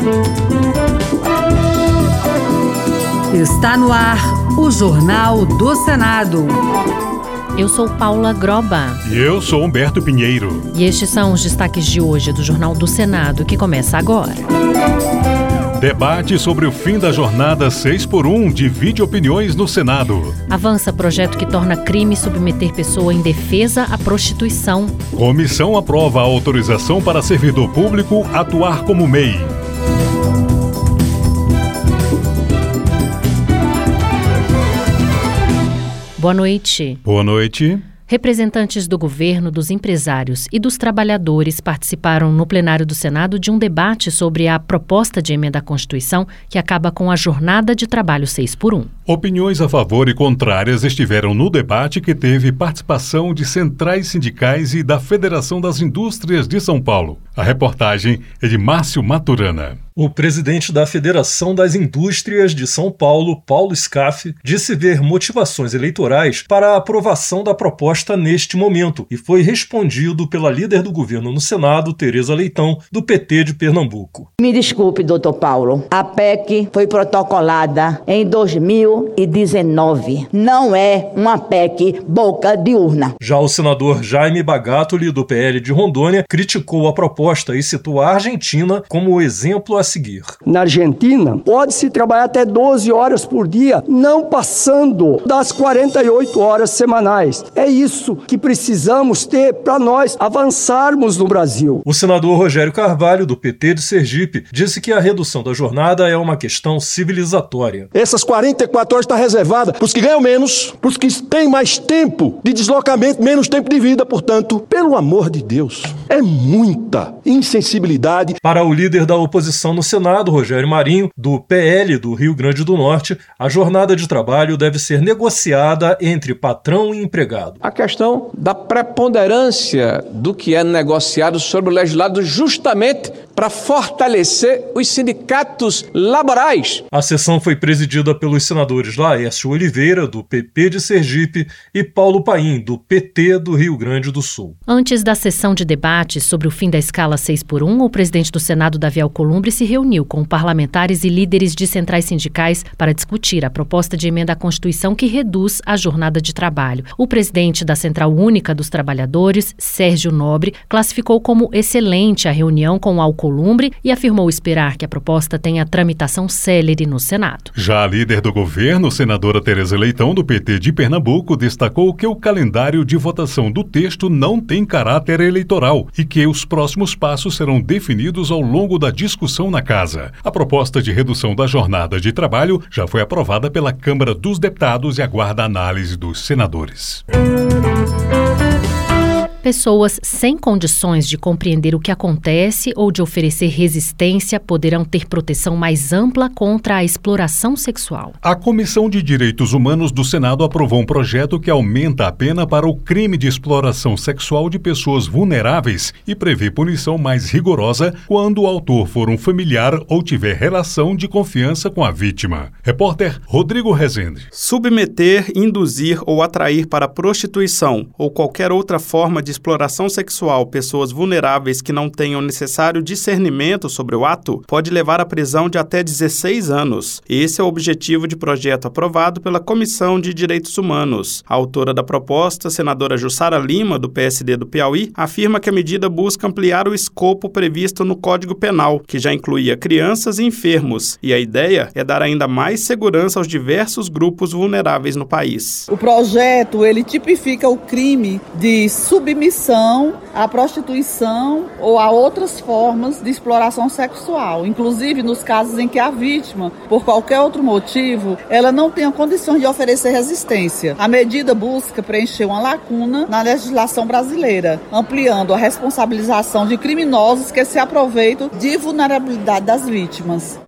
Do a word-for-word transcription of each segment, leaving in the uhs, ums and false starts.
Está no ar o Jornal do Senado. Eu sou Paula Groba. E eu sou Humberto Pinheiro. E estes são os destaques de hoje do Jornal do Senado, que começa agora. Debate sobre o fim da jornada seis por um divide opiniões no Senado. Avança projeto que torna crime submeter pessoa indefesa à prostituição. Comissão aprova a autorização para servidor público atuar como M E I. Boa noite. Boa noite. Representantes do governo, dos empresários e dos trabalhadores participaram no plenário do Senado de um debate sobre a proposta de emenda à Constituição que acaba com a jornada de trabalho seis por um. Opiniões a favor e contrárias estiveram no debate, que teve participação de centrais sindicais e da Federação das Indústrias de São Paulo. A reportagem é de Márcio Maturana. O presidente da Federação das Indústrias de São Paulo, Paulo Scaff, disse ver motivações eleitorais para a aprovação da proposta neste momento e foi respondido pela líder do governo no Senado, Tereza Leitão, do P T de Pernambuco. Me desculpe, doutor Paulo, a P E C foi protocolada em dois mil e dezenove. Não é uma P E C boca de urna. Já o senador Jaime Bagatoli, do P L de Rondônia, criticou a proposta e citou a Argentina como exemplo a seguir. Na Argentina, pode-se trabalhar até doze horas por dia, não passando das quarenta e oito horas semanais. É isso que precisamos ter para nós avançarmos no Brasil. O senador Rogério Carvalho, do P T de Sergipe, disse que a redução da jornada é uma questão civilizatória. Essas quarenta e quatro horas está reservada para os que ganham menos, para os que têm mais tempo de deslocamento, menos tempo de vida. Portanto, pelo amor de Deus, é muita insensibilidade. Para o líder da oposição no Senado, Rogério Marinho, do P L do Rio Grande do Norte, a jornada de trabalho deve ser negociada entre patrão e empregado. A questão da preponderância do que é negociado sobre o legislado justamente para fortalecer os sindicatos laborais. A sessão foi presidida pelos senadores Laércio Oliveira, do P P de Sergipe, e Paulo Paim, do P T do Rio Grande do Sul. Antes da sessão de debate sobre o fim da escala seis por um, o presidente do Senado, Davi Alcolumbre, se reuniu com parlamentares e líderes de centrais sindicais para discutir a proposta de emenda à Constituição que reduz a jornada de trabalho. O presidente da Central Única dos Trabalhadores, Sérgio Nobre, classificou como excelente a reunião com o Alcolumbre e afirmou esperar que a proposta tenha tramitação célere no Senado. Já a líder do governo, senadora Tereza Leitão, do P T de Pernambuco, destacou que o calendário de votação do texto não tem caráter eleitoral e que os próximos passos serão definidos ao longo da discussão na casa. A proposta de redução da jornada de trabalho já foi aprovada pela Câmara dos Deputados e aguarda a análise dos senadores. Pessoas sem condições de compreender o que acontece ou de oferecer resistência poderão ter proteção mais ampla contra a exploração sexual. A Comissão de Direitos Humanos do Senado aprovou um projeto que aumenta a pena para o crime de exploração sexual de pessoas vulneráveis e prevê punição mais rigorosa quando o autor for um familiar ou tiver relação de confiança com a vítima. Repórter Rodrigo Rezende. Submeter, induzir ou atrair para prostituição ou qualquer outra forma de exploração sexual pessoas vulneráveis que não tenham necessário discernimento sobre o ato pode levar à prisão de até dezesseis anos. Esse é o objetivo de projeto aprovado pela Comissão de Direitos Humanos. A autora da proposta, senadora Jussara Lima, do P S D do Piauí, afirma que a medida busca ampliar o escopo previsto no Código Penal, que já incluía crianças e enfermos, e a ideia é dar ainda mais segurança aos diversos grupos vulneráveis no país. O projeto, ele tipifica o crime de submissão à prostituição ou a outras formas de exploração sexual, inclusive nos casos em que a vítima, por qualquer outro motivo, ela não tenha condições de oferecer resistência. A medida busca preencher uma lacuna na legislação brasileira, ampliando a responsabilização de criminosos que se aproveitam de vulnerabilidade das vítimas.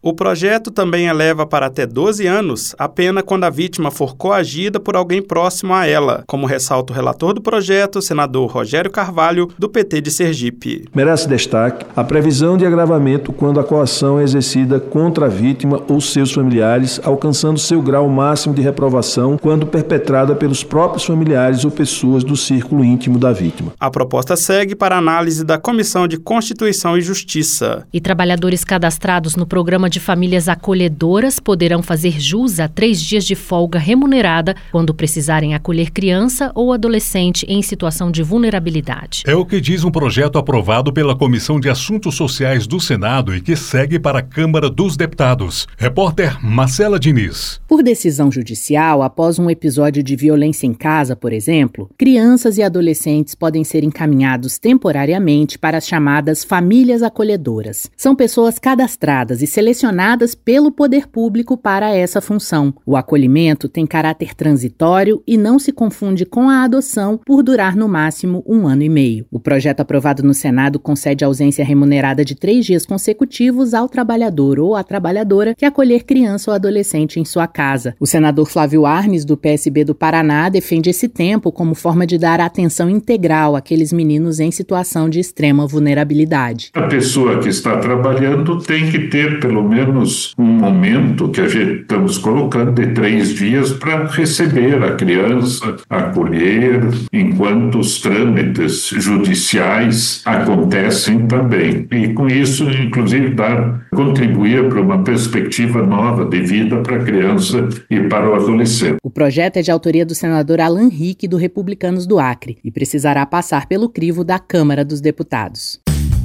O projeto também eleva para até doze anos a pena quando a vítima for coagida por alguém próximo a ela, como ressalta o relator do projeto, senador Rogério Carvalho, do P T de Sergipe. Merece destaque a previsão de agravamento quando a coação é exercida contra a vítima ou seus familiares, alcançando seu grau máximo de reprovação quando perpetrada pelos próprios familiares ou pessoas do círculo íntimo da vítima. A proposta segue para análise da Comissão de Constituição e Justiça. E trabalhadores cadastrados no Programa de Famílias Acolhedoras poderão fazer jus a três dias de folga remunerada quando precisarem acolher criança ou adolescente em situação de vulnerabilidade. É o que diz um projeto aprovado pela Comissão de Assuntos Sociais do Senado e que segue para a Câmara dos Deputados. Repórter Marcela Diniz. Por decisão judicial, após um episódio de violência em casa, por exemplo, crianças e adolescentes podem ser encaminhados temporariamente para as chamadas famílias acolhedoras. São pessoas cadastradas e selecionadas pelo poder público para essa função. O acolhimento tem caráter transitório e não se confunde com a adoção por durar no máximo um ano e meio. O projeto aprovado no Senado concede ausência remunerada de três dias consecutivos ao trabalhador ou à trabalhadora que acolher criança ou adolescente em sua casa. O senador Flávio Arnes, do P S B do Paraná, defende esse tempo como forma de dar atenção integral àqueles meninos em situação de extrema vulnerabilidade. A pessoa que está trabalhando tem que ter pelo menos um momento que a gente estamos colocando de três dias para receber a criança, acolher, enquanto os trâmites judiciais acontecem também. E com isso, inclusive, dar, contribuir para uma perspectiva nova de vida para a criança e para o adolescente. O projeto é de autoria do senador Alan Rick, do Republicanos do Acre, e precisará passar pelo crivo da Câmara dos Deputados.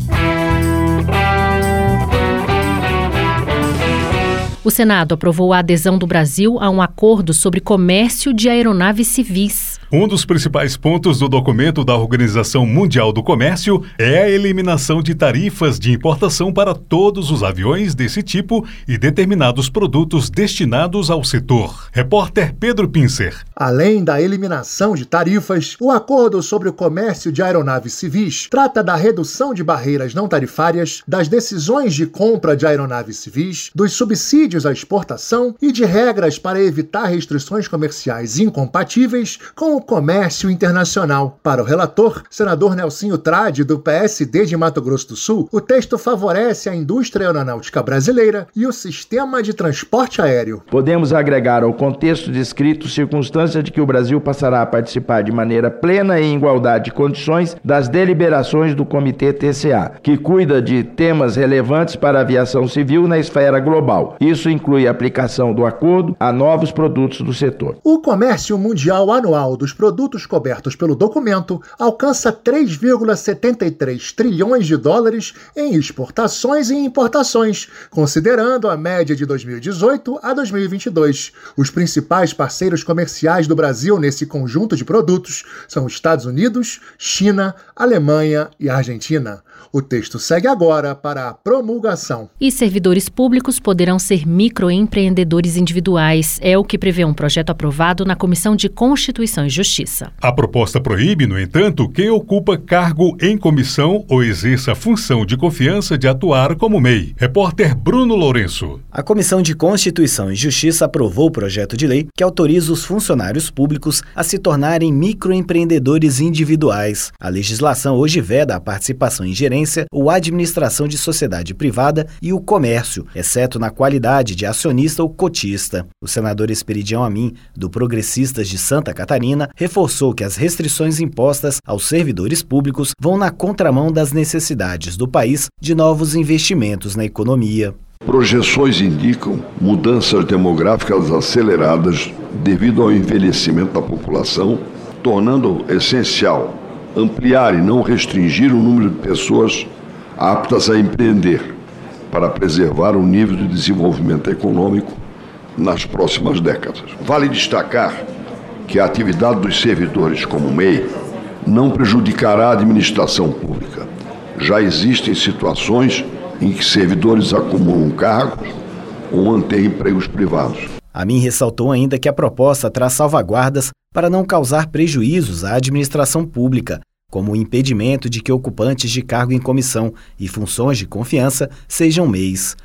O Senado aprovou a adesão do Brasil a um acordo sobre comércio de aeronaves civis. Um dos principais pontos do documento da Organização Mundial do Comércio é a eliminação de tarifas de importação para todos os aviões desse tipo e determinados produtos destinados ao setor. Repórter Pedro Pincer. Além da eliminação de tarifas, o acordo sobre o comércio de aeronaves civis trata da redução de barreiras não tarifárias, das decisões de compra de aeronaves civis, dos subsídios à exportação e de regras para evitar restrições comerciais incompatíveis com o comércio internacional. Para o relator, senador Nelsinho Trade, do P S D de Mato Grosso do Sul, o texto favorece a indústria aeronáutica brasileira e o sistema de transporte aéreo. Podemos agregar ao contexto descrito circunstância de que o Brasil passará a participar de maneira plena e em igualdade de condições das deliberações do Comitê T C A, que cuida de temas relevantes para a aviação civil na esfera global. Isso inclui a aplicação do acordo a novos produtos do setor. O comércio mundial anual dos produtos cobertos pelo documento alcança três vírgula setenta e três trilhões de dólares em exportações e importações, considerando a média de dois mil e dezoito a dois mil e vinte e dois. Os principais parceiros comerciais do Brasil nesse conjunto de produtos são os Estados Unidos, China, Alemanha e Argentina. O texto segue agora para a promulgação. E servidores públicos poderão ser microempreendedores individuais. É o que prevê um projeto aprovado na Comissão de Constituição e Justiça. A proposta proíbe, no entanto, quem ocupa cargo em comissão ou exerça função de confiança de atuar como M E I. Repórter Bruno Lourenço. A Comissão de Constituição e Justiça aprovou o projeto de lei que autoriza os funcionários públicos a se tornarem microempreendedores individuais. A legislação hoje veda a participação em gerência ou administração de sociedade privada e o comércio, exceto na qualidade de acionista ou cotista. O senador Esperidião Amin, do Progressistas de Santa Catarina, reforçou que as restrições impostas aos servidores públicos vão na contramão das necessidades do país de novos investimentos na economia. Projeções indicam mudanças demográficas aceleradas devido ao envelhecimento da população, tornando essencial ampliar e não restringir o número de pessoas aptas a empreender para preservar o nível de desenvolvimento econômico nas próximas décadas. Vale destacar que a atividade dos servidores como M E I não prejudicará a administração pública. Já existem situações em que servidores acumulam cargos ou mantêm empregos privados. Amin ressaltou ainda que a proposta traz salvaguardas para não causar prejuízos à administração pública, como o impedimento de que ocupantes de cargo em comissão e funções de confiança sejam M E Is.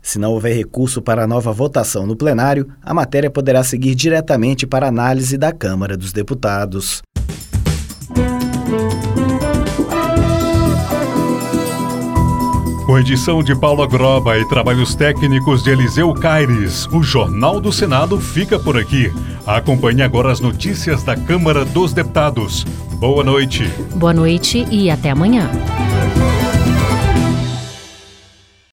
Se não houver recurso para a nova votação no plenário, a matéria poderá seguir diretamente para análise da Câmara dos Deputados. Com edição de Paula Groba e trabalhos técnicos de Eliseu Caires, o Jornal do Senado fica por aqui. Acompanhe agora as notícias da Câmara dos Deputados. Boa noite. Boa noite e até amanhã.